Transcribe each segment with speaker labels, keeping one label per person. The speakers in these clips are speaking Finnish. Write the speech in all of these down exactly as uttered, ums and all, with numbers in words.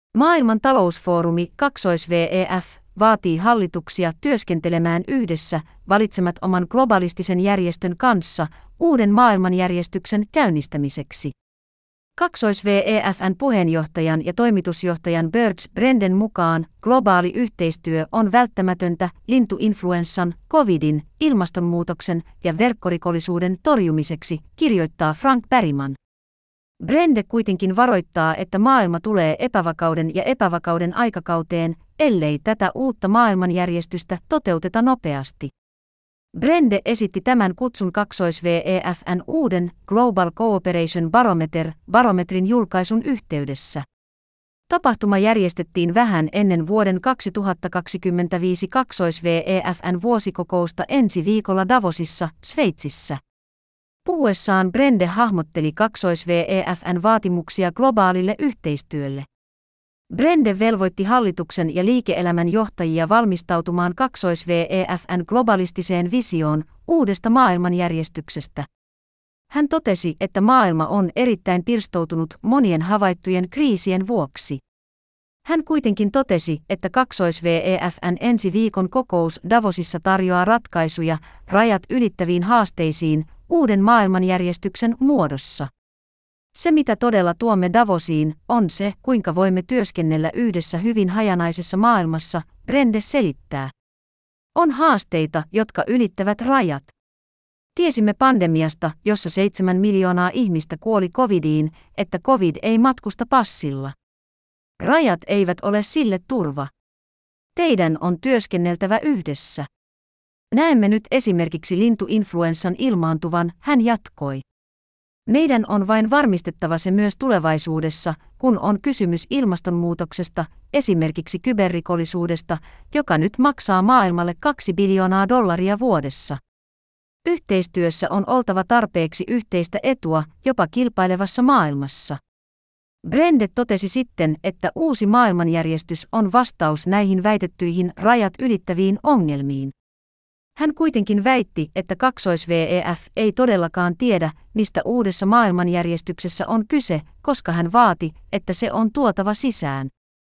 Speaker 1: Maailman talousfoorumi kaksois-W E F vaatii hallituksia työskentelemään yhdessä valitsemat oman globalistisen järjestön kanssa uuden maailmanjärjestyksen käynnistämiseksi. kaksois-W E F:n puheenjohtajan ja toimitusjohtajan Bert Brenden mukaan globaali yhteistyö on välttämätöntä lintuinfluenssan, covidin, ilmastonmuutoksen ja verkkorikollisuuden torjumiseksi, kirjoittaa Frank Berryman. Brende kuitenkin varoittaa, että maailma tulee epävakauden ja epävakauden aikakauteen, ellei tätä uutta maailmanjärjestystä toteuteta nopeasti. Brende esitti tämän kutsun kaksois-W E F:n uuden Global Cooperation Barometer barometrin julkaisun yhteydessä. Tapahtuma järjestettiin vähän ennen vuoden kaksituhattakaksikymmentäviisi kaksois-W E F:n vuosikokousta ensi viikolla Davosissa, Sveitsissä. Puhuessaan Brende hahmotteli kaksois-W E F:n vaatimuksia globaalille yhteistyölle. Brende velvoitti hallituksen ja liike-elämän johtajia valmistautumaan kaksois-W E F:n globalistiseen visioon uudesta maailmanjärjestyksestä. Hän totesi, että maailma on erittäin pirstoutunut monien havaittujen kriisien vuoksi. Hän kuitenkin totesi, että kaksois-W E F:n ensi viikon kokous Davosissa tarjoaa ratkaisuja rajat ylittäviin haasteisiin uuden maailmanjärjestyksen muodossa. Se, mitä todella tuomme Davosiin, on se, kuinka voimme työskennellä yhdessä hyvin hajanaisessa maailmassa, Brende selittää. On haasteita, jotka ylittävät rajat. Tiesimme pandemiasta, jossa seitsemän miljoonaa ihmistä kuoli covidiin, että covid ei matkusta passilla. Rajat eivät ole sille turva. Teidän on työskenneltävä yhdessä. Näemme nyt esimerkiksi lintuinfluenssan ilmaantuvan, hän jatkoi. Meidän on vain varmistettava se myös tulevaisuudessa, kun on kysymys ilmastonmuutoksesta, esimerkiksi kyberrikollisuudesta, joka nyt maksaa maailmalle kaksi biljoonaa dollaria vuodessa. Yhteistyössä on oltava tarpeeksi yhteistä etua, jopa kilpailevassa maailmassa. Brende totesi sitten, että uusi maailmanjärjestys on vastaus näihin väitettyihin rajat ylittäviin ongelmiin. Hän kuitenkin väitti, että kaksois-W E F ei todellakaan tiedä, mistä uudessa maailmanjärjestyksessä on kyse, koska hän vaati, että se on tuotava sisään.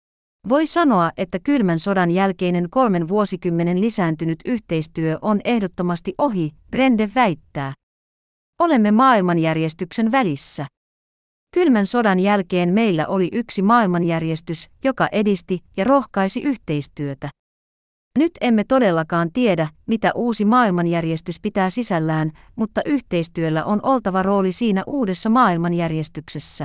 Speaker 1: Voi sanoa, että kylmän sodan jälkeinen kolmen vuosikymmenen lisääntynyt yhteistyö on ehdottomasti ohi, Brende väittää. Olemme maailmanjärjestyksen välissä. Kylmän sodan jälkeen meillä oli yksi maailmanjärjestys, joka edisti ja rohkaisi yhteistyötä. Nyt emme todellakaan tiedä, mitä uusi maailmanjärjestys pitää sisällään, mutta yhteistyöllä on oltava rooli siinä uudessa maailmanjärjestyksessä.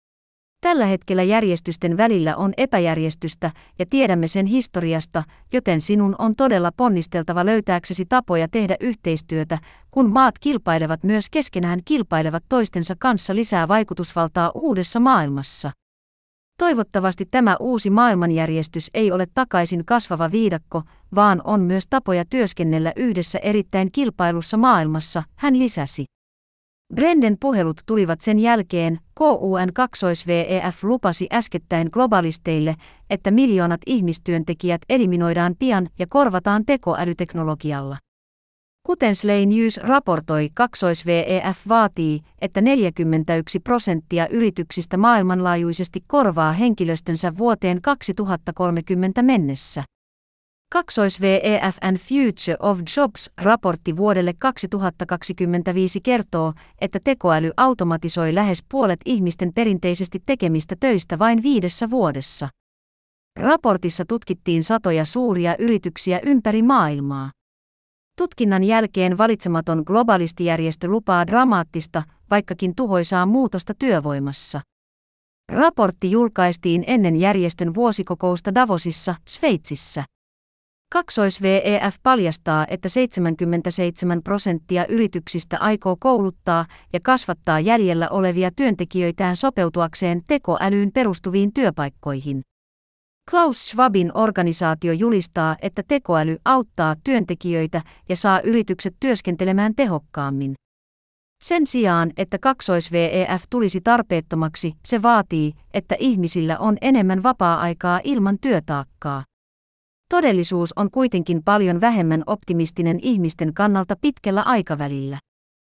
Speaker 1: Tällä hetkellä järjestysten välillä on epäjärjestystä ja tiedämme sen historiasta, joten sinun on todella ponnisteltava löytääksesi tapoja tehdä yhteistyötä, kun maat kilpailevat myös keskenään kilpailevat toistensa kanssa lisää vaikutusvaltaa uudessa maailmassa. Toivottavasti tämä uusi maailmanjärjestys ei ole takaisin kasvava viidakko, vaan on myös tapoja työskennellä yhdessä erittäin kilpailussa maailmassa, hän lisäsi. Brenden puhelut tulivat sen jälkeen, kun kaksois-W E F lupasi äskettäin globalisteille, että miljoonat ihmistyöntekijät eliminoidaan pian ja korvataan tekoälyteknologialla. Kuten Slay News raportoi, kaksois-W E F vaatii, että neljäkymmentäyksi prosenttia yrityksistä maailmanlaajuisesti korvaa henkilöstönsä vuoteen kaksituhattakolmekymmentä mennessä. kaksois-W E F:n Future of Jobs-raportti vuodelle kaksituhattakaksikymmentäviisi kertoo, että tekoäly automatisoi lähes puolet ihmisten perinteisesti tekemistä töistä vain viidessä vuodessa. Raportissa tutkittiin satoja suuria yrityksiä ympäri maailmaa. Tutkinnan jälkeen valitsematon globalistijärjestö lupaa dramaattista, vaikkakin tuhoisaa muutosta työvoimassa. Raportti julkaistiin ennen järjestön vuosikokousta Davosissa, Sveitsissä. kaksois-W E F paljastaa, että seitsemänkymmentäseitsemän prosenttia yrityksistä aikoo kouluttaa ja kasvattaa jäljellä olevia työntekijöitään sopeutuakseen tekoälyyn perustuviin työpaikkoihin. Klaus Schwabin organisaatio julistaa, että tekoäly auttaa työntekijöitä ja saa yritykset työskentelemään tehokkaammin. Sen sijaan, että kaksois-W E F tulisi tarpeettomaksi, se vaatii, että ihmisillä on enemmän vapaa-aikaa ilman työtaakkaa. Todellisuus on kuitenkin paljon vähemmän optimistinen ihmisten kannalta pitkällä aikavälillä.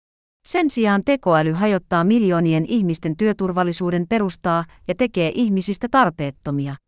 Speaker 1: Sen sijaan tekoäly hajottaa miljoonien ihmisten työturvallisuuden perustaa ja tekee ihmisistä tarpeettomia.